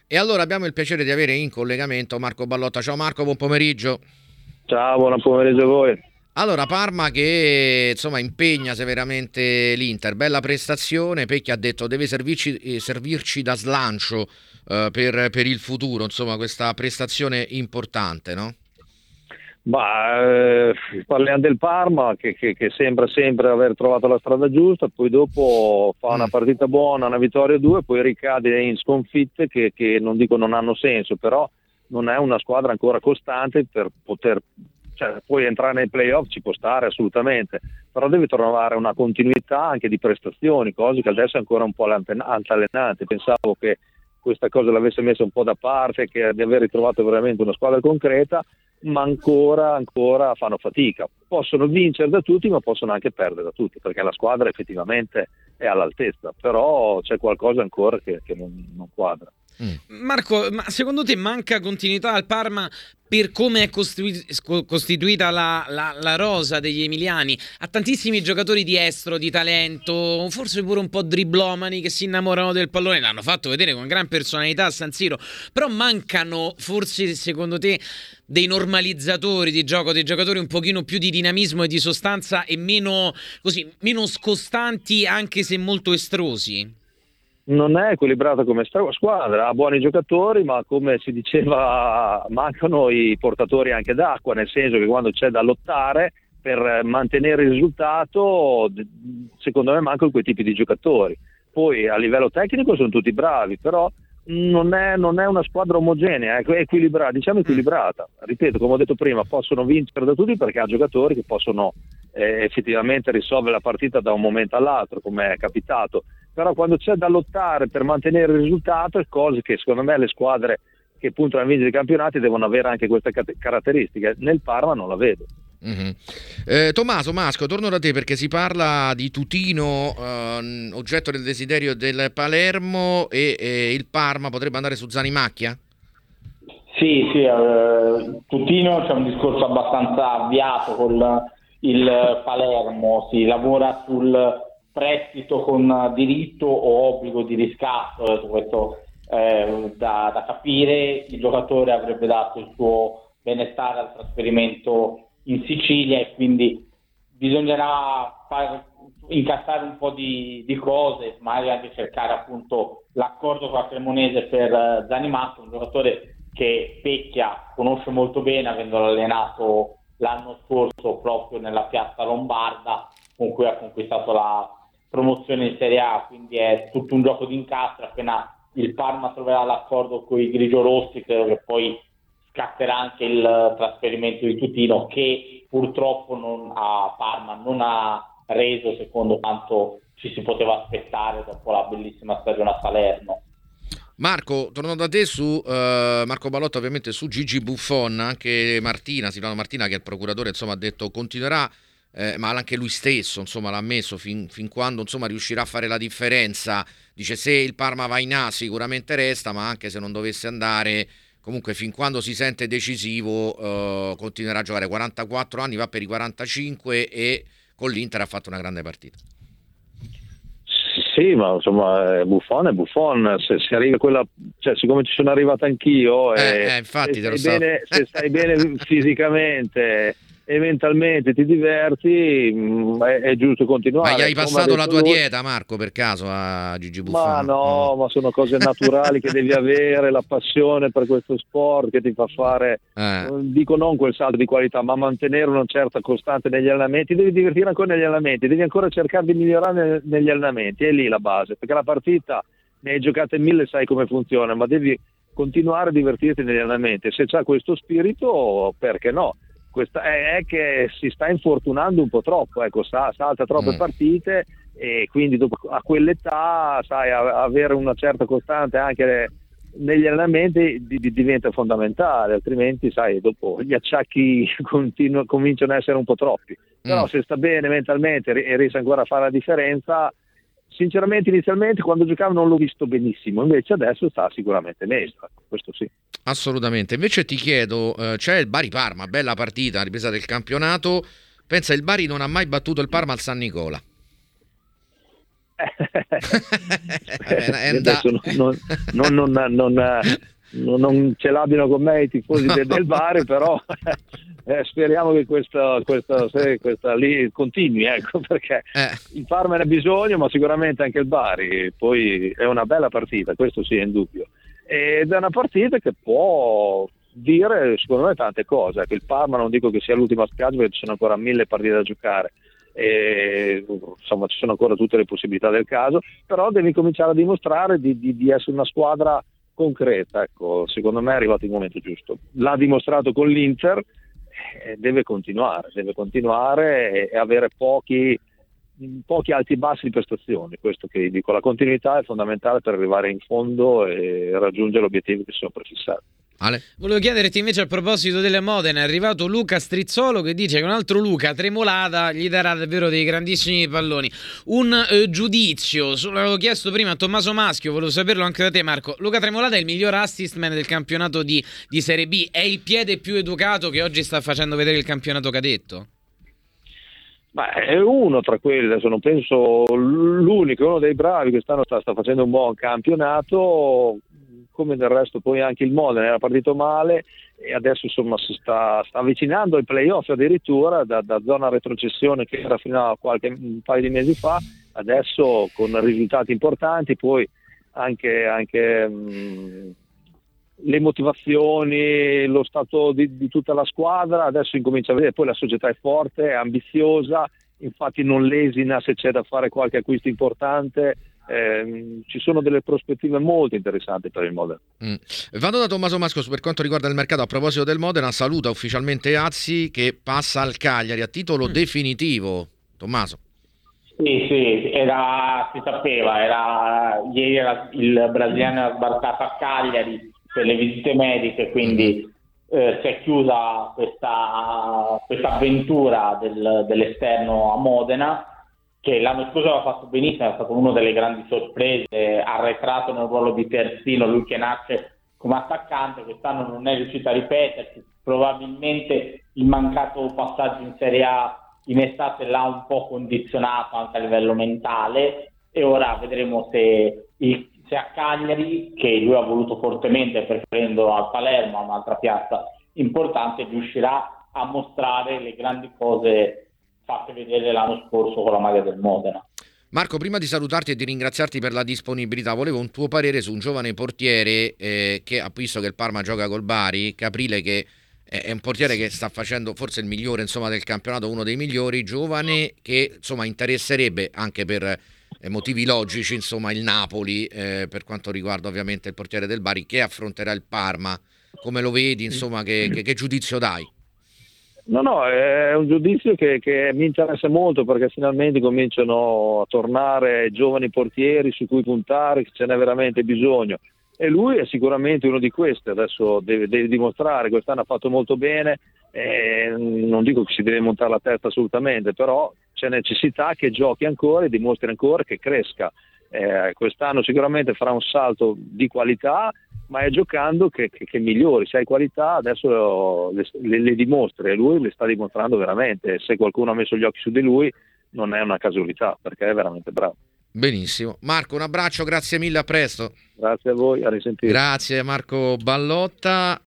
E allora abbiamo il piacere di avere in collegamento Marco Ballotta. Ciao Marco, buon pomeriggio. Ciao, buon pomeriggio a voi. Allora, Parma che insomma impegna severamente l'Inter, bella prestazione, Pecchi ha detto deve servirci da slancio per il futuro, insomma questa prestazione importante, no? Parliamo del Parma che sembra sempre aver trovato la strada giusta, poi dopo fa una partita buona, una vittoria o due, poi ricade in sconfitte che non dico non hanno senso, però non è una squadra ancora costante per poter, cioè, poi entrare nei playoff ci può stare assolutamente, però deve trovare una continuità anche di prestazioni, cose che adesso è ancora un po' altalenante. Pensavo che questa cosa l'avesse messa un po' da parte, che di aver ritrovato veramente una squadra concreta, ma ancora fanno fatica. Possono vincere da tutti, ma possono anche perdere da tutti, perché la squadra effettivamente è all'altezza, però c'è qualcosa ancora che non quadra. Marco, ma secondo te manca continuità al Parma per come è costituita la rosa degli emiliani? Ha tantissimi giocatori di estro, di talento, forse pure un po' driblomani che si innamorano del pallone, l'hanno fatto vedere con gran personalità a San Siro, però mancano forse secondo te dei normalizzatori di gioco, dei giocatori un pochino più di dinamismo e di sostanza e meno scostanti, anche se molto estrosi? Non è equilibrata come squadra, ha buoni giocatori, ma come si diceva mancano i portatori anche d'acqua, nel senso che quando c'è da lottare per mantenere il risultato, secondo me mancano quei tipi di giocatori. Poi a livello tecnico sono tutti bravi, però non è una squadra omogenea, è equilibrata, diciamo equilibrata. Ripeto, come ho detto prima, possono vincere da tutti perché ha giocatori che possono effettivamente risolvere la partita da un momento all'altro, come è capitato. Però quando c'è da lottare per mantenere il risultato, è cose che secondo me le squadre che puntano a vincere i campionati devono avere anche queste caratteristiche. Nel Parma non la vedo. Tommaso Masco, torno da te perché si parla di Tutino, oggetto del desiderio del Palermo, e il Parma potrebbe andare su Zanimacchia? Sì, Tutino c'è un discorso abbastanza avviato con il Palermo, si lavora sul prestito con diritto o obbligo di riscatto, questo da capire. Il giocatore avrebbe dato il suo benestare al trasferimento in Sicilia e quindi bisognerà incassare un po' di cose, magari anche cercare appunto l'accordo con la Cremonese per Zanimacchia, un giocatore che Pecchia conosce molto bene, avendolo allenato l'anno scorso proprio nella piazza lombarda, con cui ha conquistato la promozione in Serie A, quindi è tutto un gioco di incastro. Appena il Parma troverà l'accordo con i grigiorossi, credo che poi scatterà anche il trasferimento di Tutino, che purtroppo a Parma non ha reso secondo quanto ci si poteva aspettare dopo la bellissima stagione a Salerno. Marco, torno da te su Marco Ballotta, ovviamente su Gigi Buffon, anche Silvano Martina, che è il procuratore, insomma, ha detto continuerà, ma anche lui stesso, insomma, l'ha ammesso fin quando, insomma, riuscirà a fare la differenza. Dice se il Parma va in A sicuramente resta, ma anche se non dovesse andare, comunque fin quando si sente decisivo continuerà a giocare. 44 anni, va per i 45 e con l'Inter ha fatto una grande partita. Sì, ma insomma Buffon è Buffon, se arriva quella, cioè siccome ci sono arrivato anch'io, infatti se stai bene fisicamente e mentalmente ti diverti, è giusto continuare. Ma gli hai passato la tua dieta, Marco, per caso a Gigi Buffon? Ma no, ma sono cose naturali che devi avere, la passione per questo sport che ti fa fare, dico non quel salto di qualità, ma mantenere una certa costante negli allenamenti. Devi divertire ancora negli allenamenti, devi ancora cercare di migliorare negli allenamenti, è lì la base, perché la partita ne hai giocate 1000, sai come funziona, ma devi continuare a divertirti negli allenamenti. Se c'è questo spirito, perché no? Questa è che si sta infortunando un po' troppo, ecco, salta troppe partite e quindi a quell'età, sai, avere una certa costante anche negli allenamenti diventa fondamentale, altrimenti, sai, dopo gli acciacchi cominciano a essere un po' troppi. Però se sta bene mentalmente e riesce ancora a fare la differenza, sinceramente inizialmente quando giocavo non l'ho visto benissimo, invece adesso sta sicuramente meglio, questo sì. Assolutamente. Invece ti chiedo, c'è il Bari-Parma, bella partita, ripresa del campionato. Pensa, il Bari non ha mai battuto il Parma al San Nicola. Adesso non ce l'abbiano con me i tifosi del Bari, però speriamo che questa lì continui, ecco, perché il Parma ne ha bisogno, ma sicuramente anche il Bari. Poi è una bella partita, questo sì, è indubbio, ed è una partita che può dire secondo me tante cose. Il Parma non dico che sia l'ultima spiaggia, perché ci sono ancora 1000 partite da giocare, e insomma ci sono ancora tutte le possibilità del caso, però devi cominciare a dimostrare di essere una squadra concreta, ecco. Secondo me è arrivato il momento giusto, l'ha dimostrato con l'Inter, deve continuare e avere pochi alti e bassi di prestazioni. Questo che dico, la continuità è fondamentale per arrivare in fondo e raggiungere l'obiettivo che si sono prefissati. Ale? Volevo chiederti invece, a proposito delle Modena, è arrivato Luca Strizzolo che dice che un altro Luca Tremolata gli darà davvero dei grandissimi palloni. Un giudizio, l'avevo chiesto prima a Tommaso Maschio, volevo saperlo anche da te Marco. Luca Tremolata è il miglior assist man del campionato di Serie B, è il piede più educato che oggi sta facendo vedere il campionato cadetto? Ma è uno tra quelli, adesso non penso l'unico, uno dei bravi, che sta facendo un buon campionato. Come del resto poi anche il Modena era partito male e adesso insomma si sta avvicinando ai playoff addirittura, da zona retrocessione che era fino a un paio di mesi fa, adesso con risultati importanti, poi anche le motivazioni, lo stato di tutta la squadra, adesso incomincia a vedere, poi la società è forte, è ambiziosa, infatti non lesina se c'è da fare qualche acquisto importante. Ci sono delle prospettive molto interessanti per il Modena. Vado da Tommaso Masco per quanto riguarda il mercato. A proposito del Modena, saluta ufficialmente Azzi che passa al Cagliari a titolo definitivo. Tommaso. Sì, si sapeva, ieri il brasiliano era sbarcato a Cagliari per le visite mediche, quindi si è chiusa questa avventura dell'esterno a Modena, che l'anno scorso aveva fatto benissimo, è stato una delle grandi sorprese, arretrato nel ruolo di terzino, lui che nasce come attaccante, quest'anno non è riuscito a ripetersi, probabilmente il mancato passaggio in Serie A in estate l'ha un po' condizionato anche a livello mentale, e ora vedremo se a Cagliari, che lui ha voluto fortemente preferendo al Palermo, un'altra piazza importante, riuscirà a mostrare le grandi cose fatte vedere l'anno scorso con la maglia del Modena. Marco, prima di salutarti e di ringraziarti per la disponibilità, volevo un tuo parere su un giovane portiere che ha visto che il Parma gioca col Bari, Caprile, che è un portiere che sta facendo forse il migliore insomma del campionato, uno dei migliori, giovane, che insomma interesserebbe anche per motivi logici insomma il Napoli, per quanto riguarda ovviamente il portiere del Bari, che affronterà il Parma. Come lo vedi, insomma, che giudizio dai? No, è un giudizio che mi interessa molto, perché finalmente cominciano a tornare giovani portieri su cui puntare, che ce n'è veramente bisogno, e lui è sicuramente uno di questi. Adesso deve dimostrare, quest'anno ha fatto molto bene, non dico che si deve montare la testa assolutamente, però c'è necessità che giochi ancora e dimostri ancora, che cresca. Quest'anno sicuramente farà un salto di qualità, ma è giocando che migliori. Se hai qualità adesso le dimostri, e lui le sta dimostrando veramente. Se qualcuno ha messo gli occhi su di lui non è una casualità, perché è veramente bravo. Benissimo. Marco, un abbraccio, grazie mille, a presto. Grazie a voi, a risentire. Grazie Marco Ballotta.